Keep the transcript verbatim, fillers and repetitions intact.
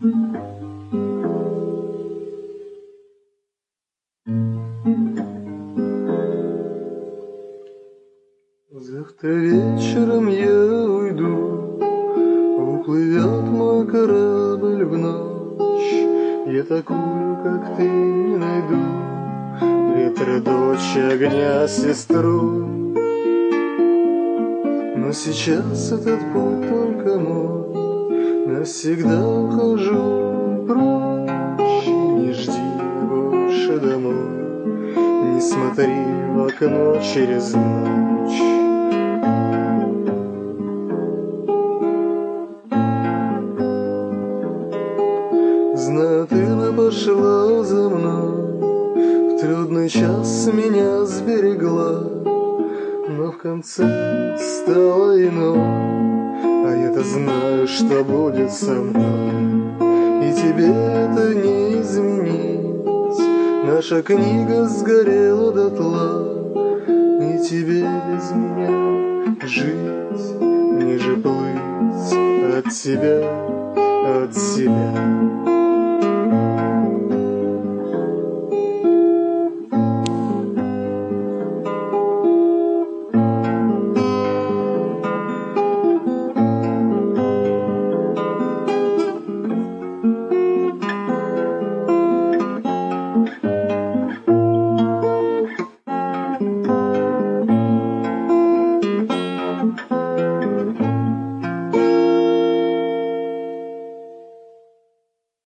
Завтра вечером я уйду, уплывет мой корабль в ночь. Я такую, как ты, не найду, ветра дочь, огня сестру. Но сейчас этот путь только мой, навсегда ухожу прочь. И не жди больше домой, не смотри в окно через ночь. Знаю, ты бы пошла за мной, в трудный час меня сберегла, но в конце стало иной, а я-то знаю, что будет со мной, и тебе это не изменить. Наша книга сгорела дотла, и тебе без меня жить, ниже плыть от тебя, от себя.